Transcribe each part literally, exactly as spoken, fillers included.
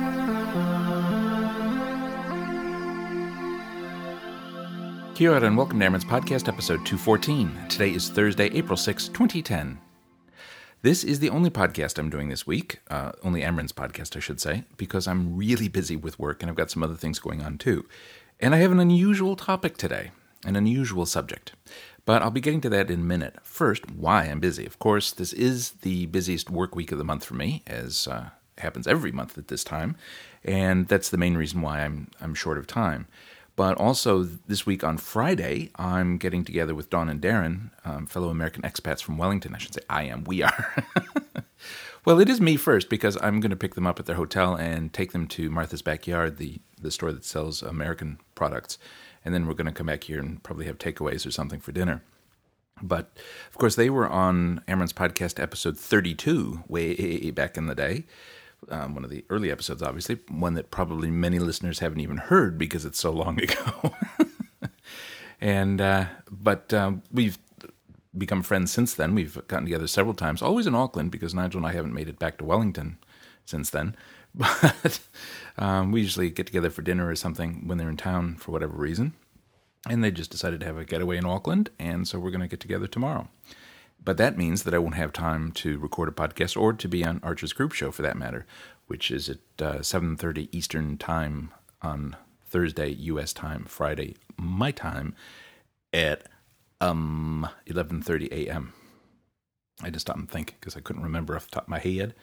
Kia ora and welcome to Amron's Podcast, episode two fourteen. Today is Thursday, April sixth, twenty ten. This is the only podcast I'm doing this week, uh, only Amron's podcast, I should say, because I'm really busy with work and I've got some other things going on too. And I have an unusual topic today, an unusual subject. But I'll be getting to that in a minute. First, why I'm busy. Of course, this is the busiest work week of the month for me, as uh, happens every month at this time, and that's the main reason why I'm I'm short of time. But also, this week on Friday, I'm getting together with Dawn and Darren, um, fellow American expats from Wellington. I should say I am, we are. Well, it is me first, because I'm going to pick them up at their hotel and take them to Martha's Backyard, the, the store that sells American products. And then we're going to come back here and probably have takeaways or something for dinner. But, of course, they were on Amron's Podcast episode thirty-two, way back in the day. Um, one of the early episodes, obviously, one that probably many listeners haven't even heard because it's so long ago. and uh, But uh, we've become friends since then. We've gotten together several times, always in Auckland, because Nigel and I haven't made it back to Wellington since then. But um, we usually get together for dinner or something when they're in town for whatever reason. And they just decided to have a getaway in Auckland, and so we're going to get together tomorrow. But that means that I won't have time to record a podcast or to be on Archer's Group Show, for that matter, which is at uh, seven thirty Eastern Time on Thursday, U S time, Friday, my time, at um eleven thirty a.m. I just stopped and think because I couldn't remember off the top of my head.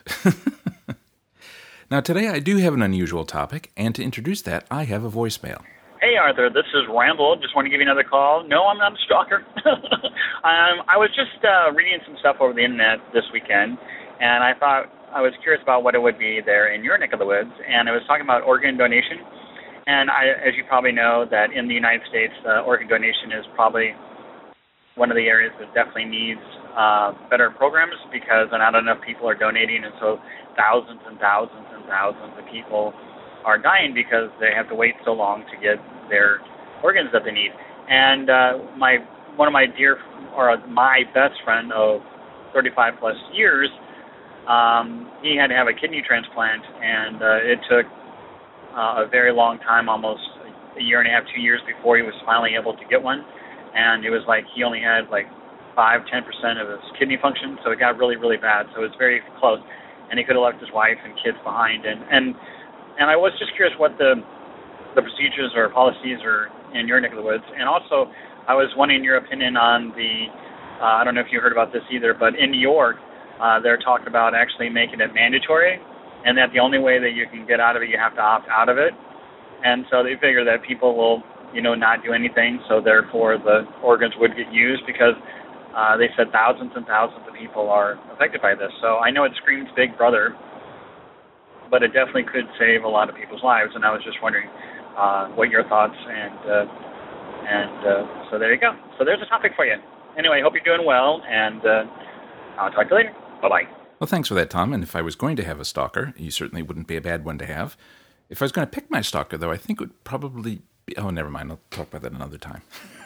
Now, today I do have an unusual topic, and to introduce that, I have a voicemail. Hey, Arthur, this is Ramble. Just want to give you another call. No, I'm not a stalker. um, I was just uh, reading some stuff over the internet this weekend, and I thought I was curious about what it would be there in your neck of the woods, and it was talking about organ donation. And I, as you probably know, that in the United States, uh, organ donation is probably one of the areas that definitely needs uh, better programs because not enough people are donating, and so thousands and thousands and thousands of people are dying because they have to wait so long to get their organs that they need. And uh, my one of my dear, or my best friend of thirty-five plus years, um, he had to have a kidney transplant, and uh, it took uh, a very long time, almost a year and a half, two years before he was finally able to get one. And it was like he only had like five, ten percent of his kidney function, so it got really, really bad. So it was very close, and he could have left his wife and kids behind. And and and I was just curious what the the procedures or policies are in your neck of the woods. And also, I was wanting your opinion on the, uh, I don't know if you heard about this either, but in New York, uh, they're talking about actually making it mandatory, and that the only way that you can get out of it, you have to opt out of it. And so they figure that people will, you know, not do anything, so therefore the organs would get used because uh, they said thousands and thousands of people are affected by this. So I know it screams Big Brother, but it definitely could save a lot of people's lives, and I was just wondering Uh, what your thoughts, and uh, and uh, so there you go. So there's a topic for you. Anyway, hope you're doing well, and uh, I'll talk to you later. Bye-bye. Well, thanks for that, Tom, and if I was going to have a stalker, you certainly wouldn't be a bad one to have. If I was going to pick my stalker, though, I think it would probably be... Oh, never mind, I'll talk about that another time.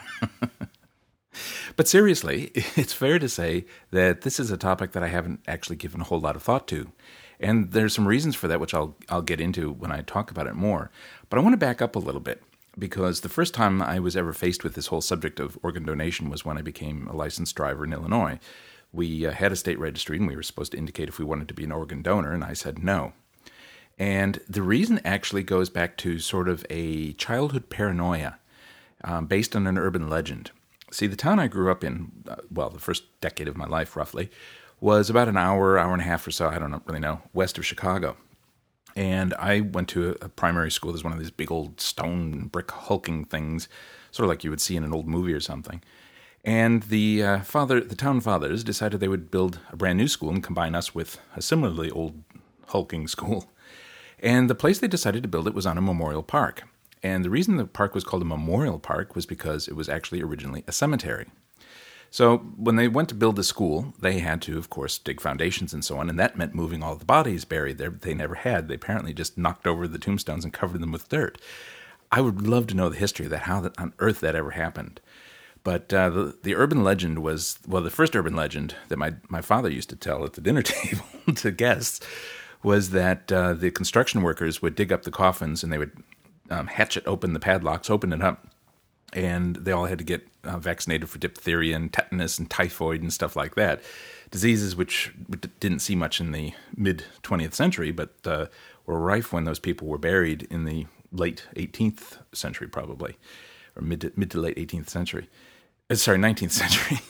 But seriously, it's fair to say that this is a topic that I haven't actually given a whole lot of thought to. And there's some reasons for that, which I'll I'll get into when I talk about it more. But I want to back up a little bit, because the first time I was ever faced with this whole subject of organ donation was when I became a licensed driver in Illinois. We uh, had a state registry, and we were supposed to indicate if we wanted to be an organ donor, and I said no. And the reason actually goes back to sort of a childhood paranoia um, based on an urban legend. See, the town I grew up in, uh, well, the first decade of my life, roughly, was about an hour, hour and a half or so, I don't really know, west of Chicago. And I went to a primary school. There's one of these big old stone brick hulking things, sort of like you would see in an old movie or something. And the uh, father, the town fathers decided they would build a brand new school and combine us with a similarly old hulking school. And the place they decided to build it was on a memorial park. And the reason the park was called a memorial park was because it was actually originally a cemetery. So when they went to build the school, they had to, of course, dig foundations and so on, and that meant moving all the bodies buried there they never had. They apparently just knocked over the tombstones and covered them with dirt. I would love to know the history of that, how that, on earth that ever happened. But uh, the, the urban legend was, well, the first urban legend that my, my father used to tell at the dinner table to guests was that uh, the construction workers would dig up the coffins and they would um, hatchet open the padlocks, open it up, and they all had to get uh, vaccinated for diphtheria and tetanus and typhoid and stuff like that. Diseases which didn't see much in the mid-twentieth century, but uh, were rife when those people were buried in the late eighteenth century, probably, or mid to, mid to late eighteenth century. Uh, sorry, nineteenth century.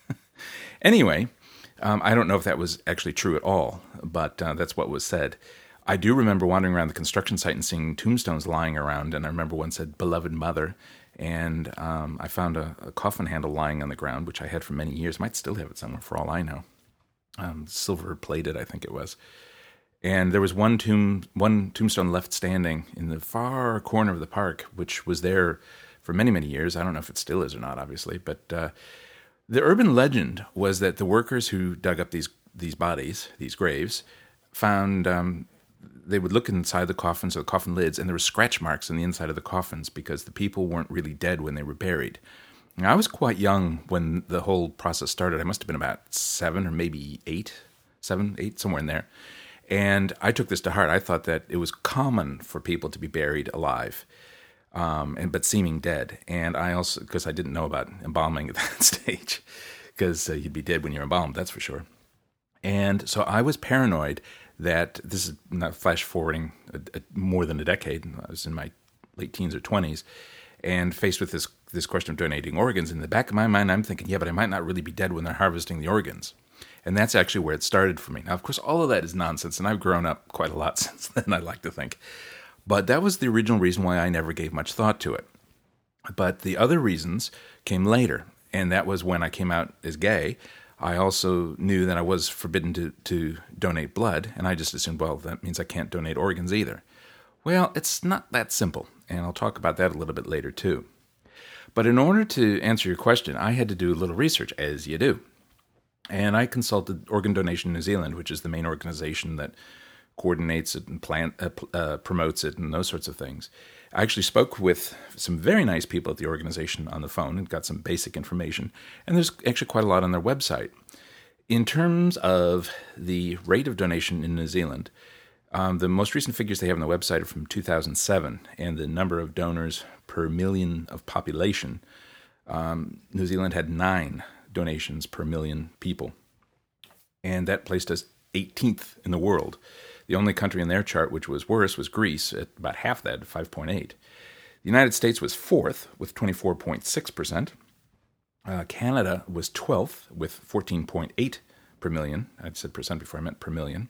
Anyway, um, I don't know if that was actually true at all, but uh, that's what was said. I do remember wandering around the construction site and seeing tombstones lying around, and I remember one said, "Beloved Mother," and um, I found a, a coffin handle lying on the ground, which I had for many years. Might still have it somewhere, for all I know. Um, silver-plated, I think it was. And there was one tomb, one tombstone left standing in the far corner of the park, which was there for many, many years. I don't know if it still is or not, obviously, but uh, the urban legend was that the workers who dug up these these bodies, these graves, found um, they would look inside the coffins or the coffin lids, and there were scratch marks on the inside of the coffins because the people weren't really dead when they were buried. Now, I was quite young when the whole process started. I must have been about seven or maybe eight, seven, eight, somewhere in there. And I took this to heart. I thought that it was common for people to be buried alive, um, and but seeming dead. And I also, because I didn't know about embalming at that stage, because uh, you'd be dead when you're embalmed, that's for sure. And so I was paranoid that, this is not flash forwarding a, a, more than a decade. I was in my late teens or twenties, and faced with this this question of donating organs. In the back of my mind, I'm thinking, yeah, but I might not really be dead when they're harvesting the organs. And that's actually where it started for me. Now, of course, all of that is nonsense, and I've grown up quite a lot since then, I like to think. But that was the original reason why I never gave much thought to it. But the other reasons came later, and that was when I came out as gay. I also knew that I was forbidden to, to donate blood, and I just assumed, well, that means I can't donate organs either. Well, it's not that simple, and I'll talk about that a little bit later, too. But in order to answer your question, I had to do a little research, as you do. And I consulted Organ Donation New Zealand, which is the main organization that coordinates it and plan, uh, uh, promotes it and those sorts of things. I actually spoke with some very nice people at the organization on the phone and got some basic information. And there's actually quite a lot on their website. In terms of the rate of donation in New Zealand, um, the most recent figures they have on the website are from two thousand seven, and the number of donors per million of population, um, New Zealand had nine donations per million people. And that placed us eighteenth in the world. The only country in their chart which was worse was Greece, at about half that, five point eight. The United States was fourth with twenty-four point six percent. Uh, Canada was twelfth with fourteen point eight per million. I said percent before I meant per million.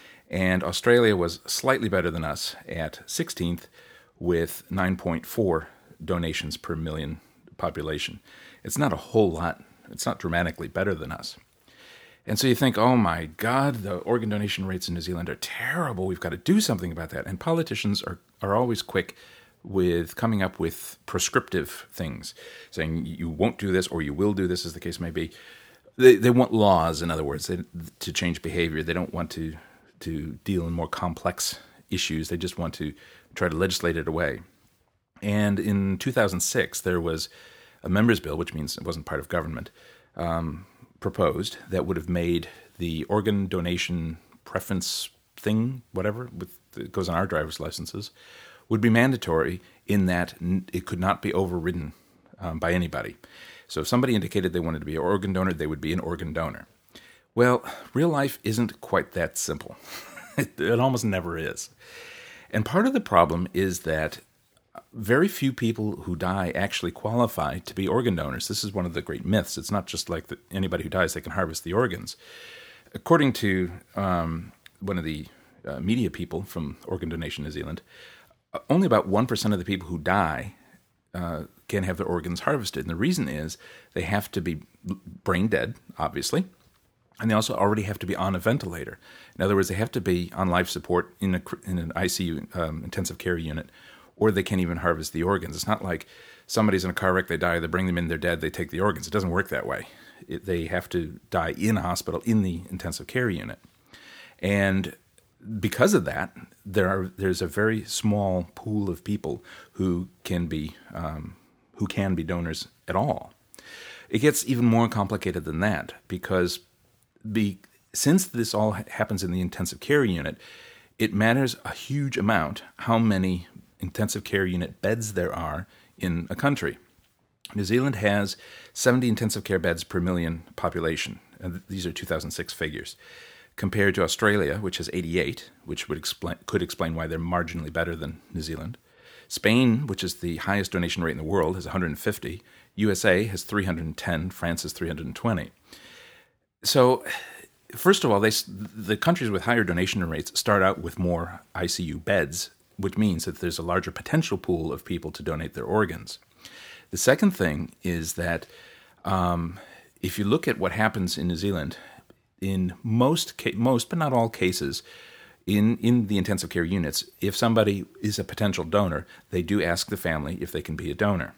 And Australia was slightly better than us at sixteenth with nine point four donations per million population. It's not a whole lot. It's not dramatically better than us. And so you think, oh my God, the organ donation rates in New Zealand are terrible. We've got to do something about that. And politicians are, are always quick with coming up with prescriptive things, saying you won't do this or you will do this, as the case may be. They they want laws, in other words, they, to change behavior. They don't want to, to deal in more complex issues. They just want to try to legislate it away. And in two thousand six, there was a members' bill, which means it wasn't part of government, um, proposed that would have made the organ donation preference thing, whatever, with it goes on our driver's licenses, would be mandatory in that it could not be overridden um, by anybody. So if somebody indicated they wanted to be an organ donor, they would be an organ donor. Well, real life isn't quite that simple. it, it almost never is. And part of the problem is that very few people who die actually qualify to be organ donors. This is one of the great myths. It's not just like that anybody who dies, they can harvest the organs. According to um, one of the uh, media people from Organ Donation New Zealand, only about one percent of the people who die uh, can have their organs harvested. And the reason is they have to be brain dead, obviously, and they also already have to be on a ventilator. In other words, they have to be on life support in, a, in an I C U, um, intensive care unit, or they can't even harvest the organs. It's not like somebody's in a car wreck, they die, they bring them in, they're dead, they take the organs. It doesn't work that way. It, they have to die in a hospital, in the intensive care unit. And because of that, there are there's a very small pool of people who can be um, who can be donors at all. It gets even more complicated than that, because be, since this all happens in the intensive care unit, it matters a huge amount how many intensive care unit beds there are in a country. New Zealand has seventy intensive care beds per million population. And these are two thousand six figures. Compared to Australia, which has eighty-eight, which would explain, could explain why they're marginally better than New Zealand. Spain, which is the highest donation rate in the world, has one hundred fifty. U S A has three hundred ten. France has three hundred twenty. So, first of all, they, the countries with higher donation rates start out with more I C U beds, which means that there's a larger potential pool of people to donate their organs. The second thing is that um, if you look at what happens in New Zealand, in most, ca- most but not all cases, in, in the intensive care units, if somebody is a potential donor, they do ask the family if they can be a donor.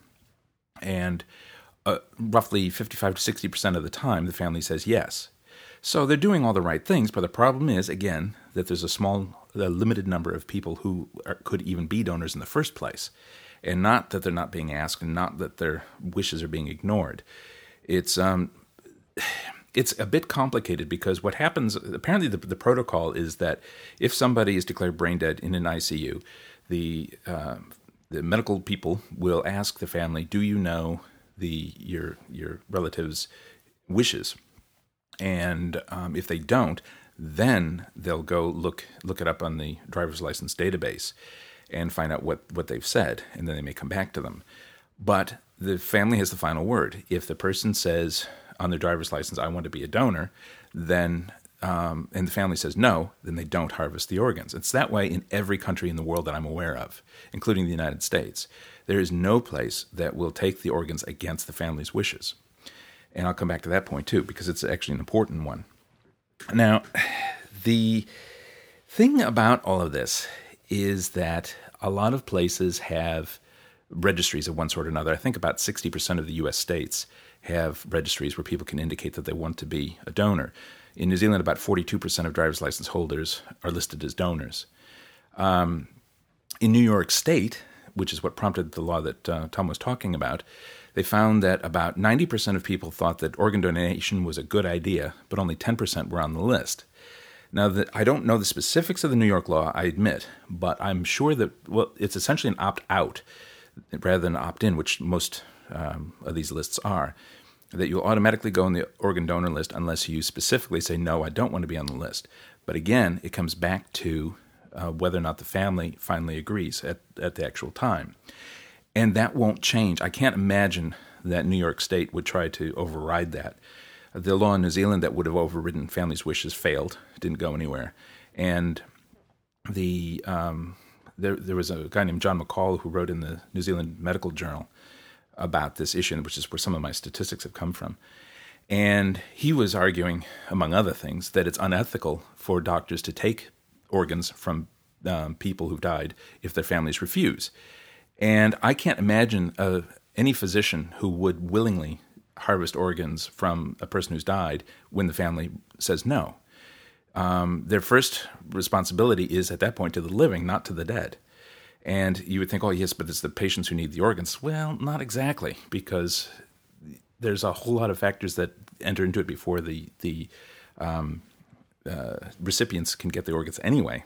And uh, roughly fifty-five to sixty percent of the time, the family says yes. So they're doing all the right things, but the problem is, again, that there's a small, a limited number of people who are, could even be donors in the first place. And not that they're not being asked, and not that their wishes are being ignored. It's um, it's a bit complicated because what happens, apparently the, the protocol is that if somebody is declared brain dead in an I C U, the uh, the medical people will ask the family, do you know the your your relative's wishes? And um, if they don't, then they'll go look look it up on the driver's license database and find out what, what they've said, and then they may come back to them. But the family has the final word. If the person says on their driver's license, I want to be a donor, then um, and the family says no, then they don't harvest the organs. It's that way in every country in the world that I'm aware of, including the United States. There is no place that will take the organs against the family's wishes. And I'll come back to that point too, because it's actually an important one. Now, the thing about all of this is that a lot of places have registries of one sort or another. I think about sixty percent of the U S states have registries where people can indicate that they want to be a donor. In New Zealand, about forty-two percent of driver's license holders are listed as donors. Um, in New York State, which is what prompted the law that uh, Tom was talking about, they found that about ninety percent of people thought that organ donation was a good idea, but only ten percent were on the list. Now, the, I don't know the specifics of the New York law, I admit, but I'm sure that, well, it's essentially an opt-out rather than an opt-in, which most um, of these lists are, that you'll automatically go on the organ donor list unless you specifically say, no, I don't want to be on the list. But again, it comes back to uh, whether or not the family finally agrees at, at the actual time. And that won't change. I can't imagine that New York State would try to override that. The law in New Zealand that would have overridden families' wishes failed, didn't go anywhere. And the um, there there was a guy named John McCall who wrote in the New Zealand Medical Journal about this issue, which is where some of my statistics have come from. And he was arguing, among other things, that it's unethical for doctors to take organs from um, people who've died if their families refuse. And I can't imagine uh, any physician who would willingly harvest organs from a person who's died when the family says no. Um, their first responsibility is at that point to the living, not to the dead. And you would think, oh, yes, but it's the patients who need the organs. Well, not exactly, because there's a whole lot of factors that enter into it before the, the um, uh, recipients can get the organs anyway.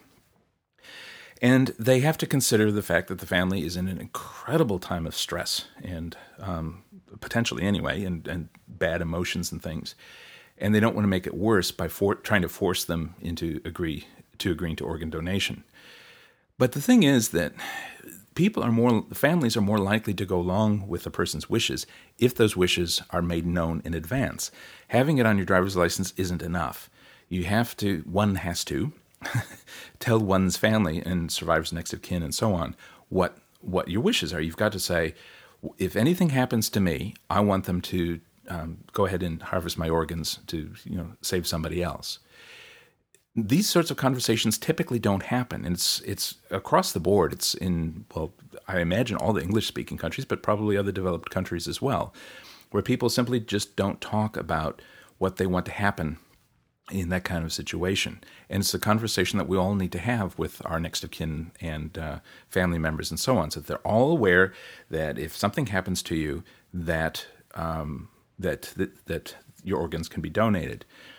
And they have to consider the fact that the family is in an incredible time of stress and um, potentially anyway, and, and bad emotions and things. And they don't want to make it worse by for, trying to force them into agree to agreeing to organ donation. But the thing is that people are more, families are more likely to go along with a person's wishes if those wishes are made known in advance. Having it on your driver's license isn't enough. You have to, one has to, tell one's family and survivors, next of kin, and so on, what what your wishes are. You've got to say, if anything happens to me, I want them to um, go ahead and harvest my organs to, you know, save somebody else. These sorts of conversations typically don't happen, and it's it's across the board. It's in, well, I imagine all the English-speaking countries, but probably other developed countries as well, where people simply just don't talk about what they want to happen in that kind of situation. And it's a conversation that we all need to have with our next of kin and uh, family members and so on, so that they're all aware that if something happens to you, that um, that, that that your organs can be donated.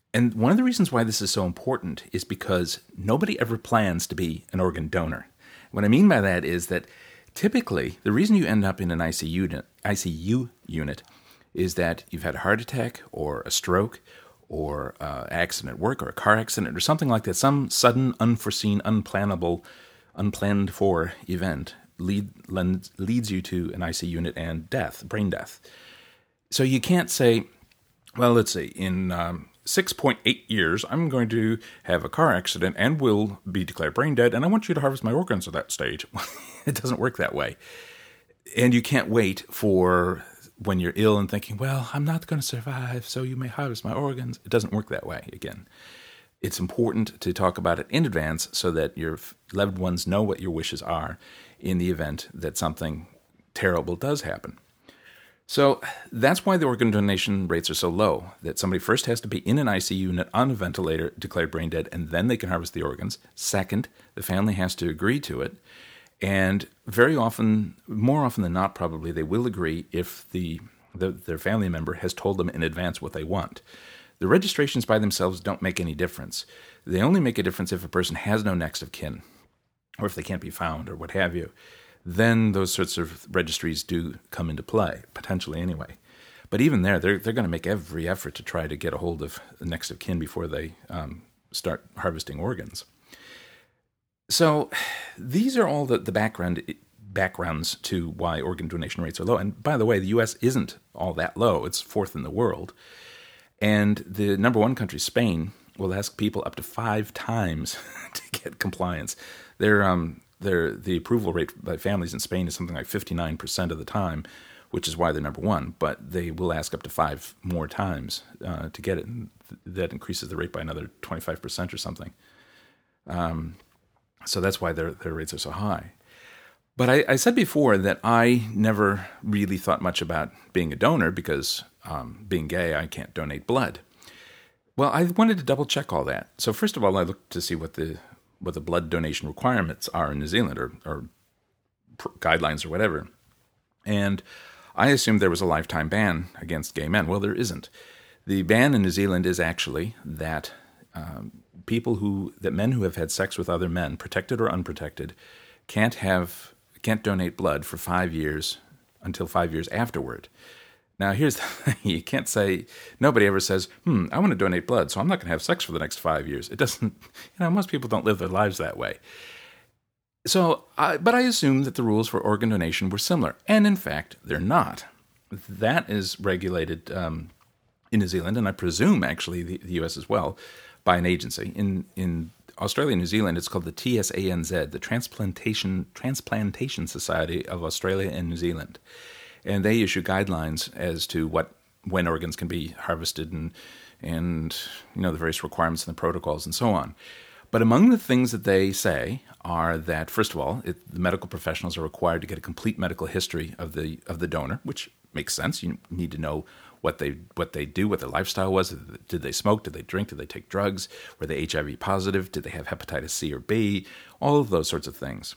And one of the reasons why this is so important is because nobody ever plans to be an organ donor. What I mean by that is that typically the reason you end up in an I C U unit, I C U unit is that you've had a heart attack or a stroke or uh, accident at work or a car accident or something like that, some sudden, unforeseen, unplannable, unplanned for event lead, leads you to an I C U unit and death, brain death. So you can't say, well, let's see, in um, six point eight years, I'm going to have a car accident and will be declared brain dead, and I want you to harvest my organs at that stage. It doesn't work that way. And you can't wait for when you're ill and thinking, well, I'm not going to survive, so you may harvest my organs. It doesn't work that way, again. It's important to talk about it in advance so that your loved ones know what your wishes are in the event that something terrible does happen. So that's why the organ donation rates are so low, that somebody first has to be in an I C U unit on a ventilator, declared brain dead, and then they can harvest the organs. Second, the family has to agree to it. And very often, more often than not, probably, they will agree if the, the their family member has told them in advance what they want. The registrations by themselves don't make any difference. They only make a difference if a person has no next of kin, or if they can't be found, or what have you. Then those sorts of registries do come into play, potentially anyway. But even there, they're they're going to make every effort to try to get a hold of the next of kin before they um, start harvesting organs. So these are all the, the background backgrounds to why organ donation rates are low. And by the way, the U S isn't all that low. It's fourth in the world. And the number one country, Spain, will ask people up to five times to get compliance. Their um their the approval rate by families in Spain is something like fifty-nine percent of the time, which is why they're number one. But they will ask up to five more times uh, to get it. And that increases the rate by another twenty-five percent or something. Um. So that's why their their rates are so high. But I, I said before that I never really thought much about being a donor because um, being gay, I can't donate blood. Well, I wanted to double check all that. So first of all, I looked to see what the what the blood donation requirements are in New Zealand, or, or guidelines or whatever. And I assumed there was a lifetime ban against gay men. Well, there isn't. The ban in New Zealand is actually that um, people who, that men who have had sex with other men, protected or unprotected, can't have, can't donate blood for five years until five years afterward. Now, here's the thing. You can't say, nobody ever says, hmm, I want to donate blood, so I'm not going to have sex for the next five years. It doesn't, you know, most people don't live their lives that way. So, I, but I assumed that the rules for organ donation were similar, and in fact, they're not. That is regulated um, in New Zealand, and I presume actually the, the U S as well, by an agency. In in Australia and New Zealand, it's called the T S A N Z, the Transplantation Transplantation Society of Australia and New Zealand. And they issue guidelines as to what when organs can be harvested and and you know the various requirements and the protocols and so on. But among the things that they say are that, first of all, it, the medical professionals are required to get a complete medical history of the of the donor, which makes sense. You need to know what they what they do, what their lifestyle was. Did they smoke? Did they drink? Did they take drugs? Were they H I V positive? Did they have hepatitis C or B? All of those sorts of things.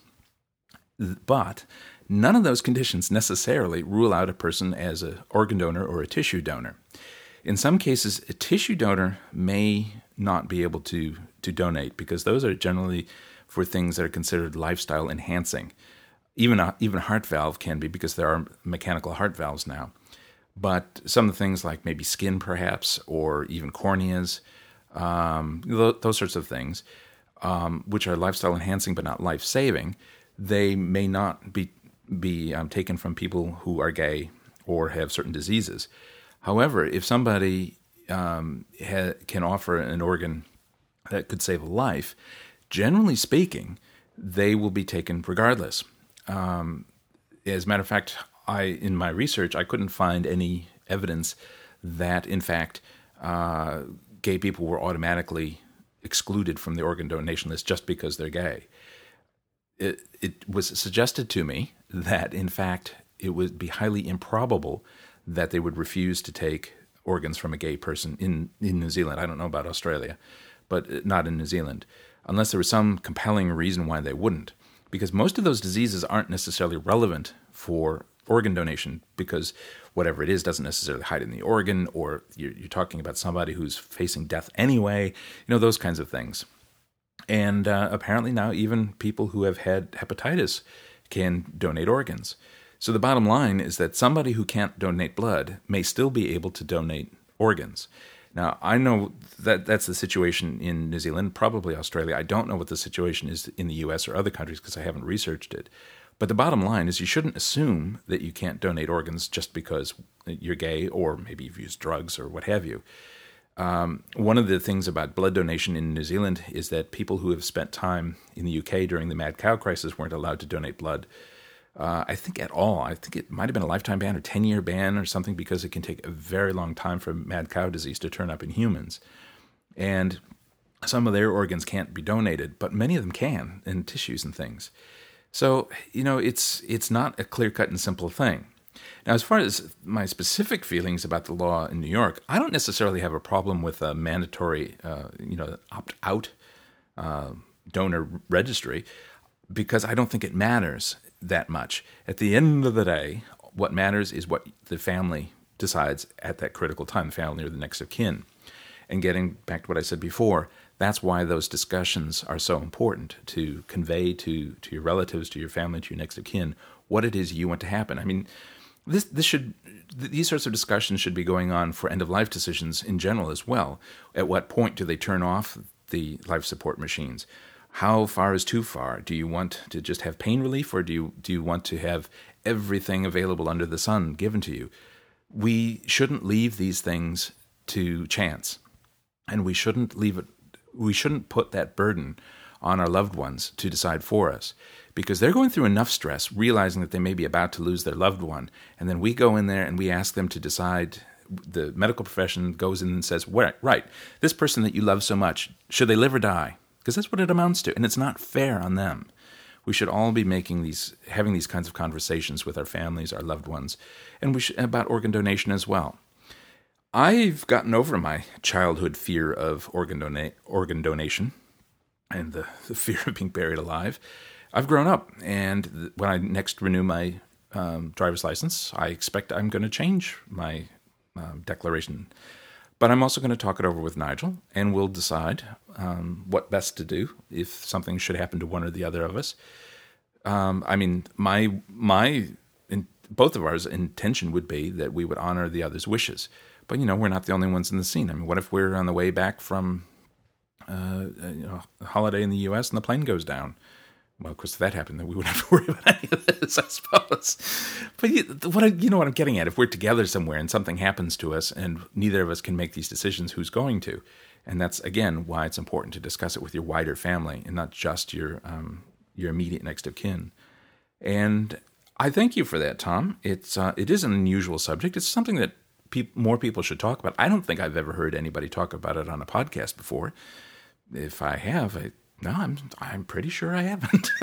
But none of those conditions necessarily rule out a person as an organ donor or a tissue donor. In some cases, a tissue donor may not be able to, to donate because those are generally for things that are considered lifestyle enhancing. Even a, even a heart valve can be because there are mechanical heart valves now. But some of the things like maybe skin perhaps, or even corneas, um, th- those sorts of things, um, which are lifestyle enhancing but not life-saving, they may not be be um, taken from people who are gay or have certain diseases. However, if somebody um, ha- can offer an organ that could save a life, generally speaking, they will be taken regardless. Um, as a matter of fact, I in my research, I couldn't find any evidence that, in fact, uh, gay people were automatically excluded from the organ donation list just because they're gay. It, it was suggested to me that, in fact, it would be highly improbable that they would refuse to take organs from a gay person in, in New Zealand. I don't know about Australia, but not in New Zealand, unless there was some compelling reason why they wouldn't. Because most of those diseases aren't necessarily relevant for organ donation because whatever it is doesn't necessarily hide in the organ, or you're, you're talking about somebody who's facing death anyway, you know, those kinds of things. And uh, apparently now even people who have had hepatitis can donate organs. So the bottom line is that somebody who can't donate blood may still be able to donate organs. Now, I know that that's the situation in New Zealand, probably Australia. I don't know what the situation is in the U S or other countries because I haven't researched it. But the bottom line is you shouldn't assume that you can't donate organs just because you're gay or maybe you've used drugs or what have you. Um, one of the things about blood donation in New Zealand is that people who have spent time in the U K during the mad cow crisis weren't allowed to donate blood. Uh, I think at all. I think it might have been a lifetime ban or ten-year ban or something because it can take a very long time for mad cow disease to turn up in humans. And some of their organs can't be donated, but many of them can, in tissues and things. So, you know, it's it's not a clear-cut and simple thing. Now, as far as my specific feelings about the law in New York, I don't necessarily have a problem with a mandatory, uh, you know, opt-out uh, donor registry because I don't think it matters that much. At the end of the day, what matters is what the family decides at that critical time, the family or the next of kin. And getting back to what I said before, that's why those discussions are so important, to convey to, to your relatives, to your family, to your next of kin, what it is you want to happen. I mean, this this should these sorts of discussions should be going on for end-of-life decisions in general as well. At what point do they turn off the life support machines? How far is too far? Do you want to just have pain relief, or do you do you want to have everything available under the sun given to you? We shouldn't leave these things to chance, and we shouldn't leave it. We shouldn't put that burden on our loved ones to decide for us, because they're going through enough stress, realizing that they may be about to lose their loved one, and then we go in there and we ask them to decide. The medical profession goes in and says, "Right, right, this person that you love so much, should they live or die?" Because that's what it amounts to, and it's not fair on them. We should all be making these, having these kinds of conversations with our families, our loved ones, and we should, about organ donation as well. I've gotten over my childhood fear of organ donate, organ donation, and the, the fear of being buried alive. I've grown up, and when I next renew my um, driver's license, I expect I'm going to change my um, declaration. But I'm also going to talk it over with Nigel, and we'll decide um, what best to do if something should happen to one or the other of us. Um, I mean, my my in, both of ours intention would be that we would honor the other's wishes. But you know, we're not the only ones in the scene. I mean, what if we're on the way back from uh, you know a holiday in the U S and the plane goes down? Well, of course, if that happened, then we wouldn't have to worry about any of this, I suppose. But you, what I, you know what I'm getting at? If we're together somewhere and something happens to us and neither of us can make these decisions, who's going to? And that's, again, why it's important to discuss it with your wider family and not just your um, your immediate next of kin. And I thank you for that, Tom. It's uh, it is an unusual subject. It's something that pe- more people should talk about. I don't think I've ever heard anybody talk about it on a podcast before. If I have, I No, I'm I'm pretty sure I haven't.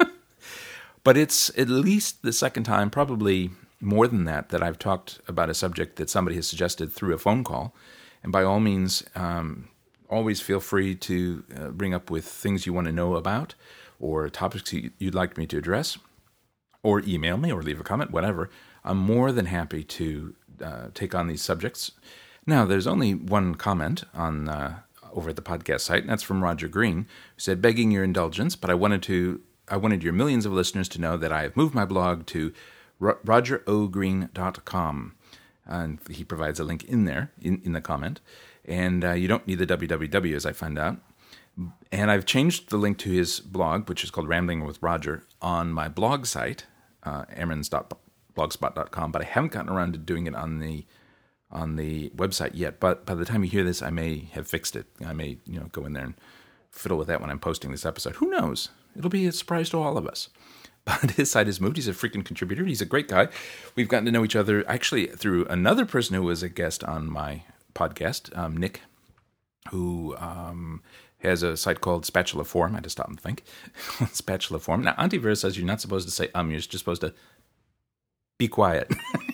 But it's at least the second time, probably more than that, that I've talked about a subject that somebody has suggested through a phone call. And by all means, um, always feel free to uh, bring up with things you want to know about or topics you, you'd like me to address, or email me or leave a comment, whatever. I'm more than happy to uh, take on these subjects. Now, there's only one comment on uh, over at the podcast site, and that's from Roger Green, who said, "Begging your indulgence, but I wanted to, I wanted your millions of listeners to know that I have moved my blog to roger o green dot com." And he provides a link in there, in, in the comment. And uh, you don't need the w w w, as I found out. And I've changed the link to his blog, which is called Rambling with Roger, on my blog site, uh, amrins dot blogspot dot com, but I haven't gotten around to doing it on the on the website yet. But by the time you hear this, I may have fixed it. I may, you know, go in there and fiddle with that when I'm posting this episode. Who knows? It'll be a surprise to all of us. But his site has moved. He's a freaking contributor. He's a great guy. We've gotten to know each other actually through another person who was a guest on my podcast, um, Nick, who um, has a site called Spatula Forum. I had to stop and think. Spatula Forum. Now, Auntie Vera says you're not supposed to say um. You're just supposed to be quiet.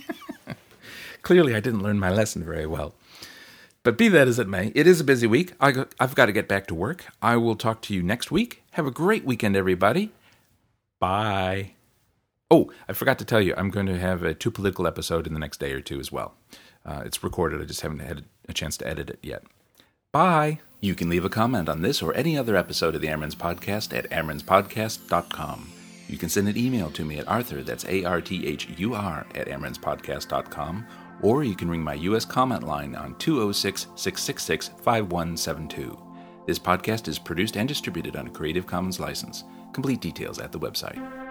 Clearly, I didn't learn my lesson very well. But be that as it may, it is a busy week. I go, I've got to get back to work. I will talk to you next week. Have a great weekend, everybody. Bye. Oh, I forgot to tell you, I'm going to have a Too Political episode in the next day or two as well. Uh, it's recorded, I just haven't had a chance to edit it yet. Bye! You can leave a comment on this or any other episode of the Amren's Podcast at amrens podcast dot com. You can send an email to me at Arthur, that's A R T H U R, at amrens podcast dot com, or you can ring my U S comment line on two oh six, six six six, five one seven two. This podcast is produced and distributed on a Creative Commons license. Complete details at the website.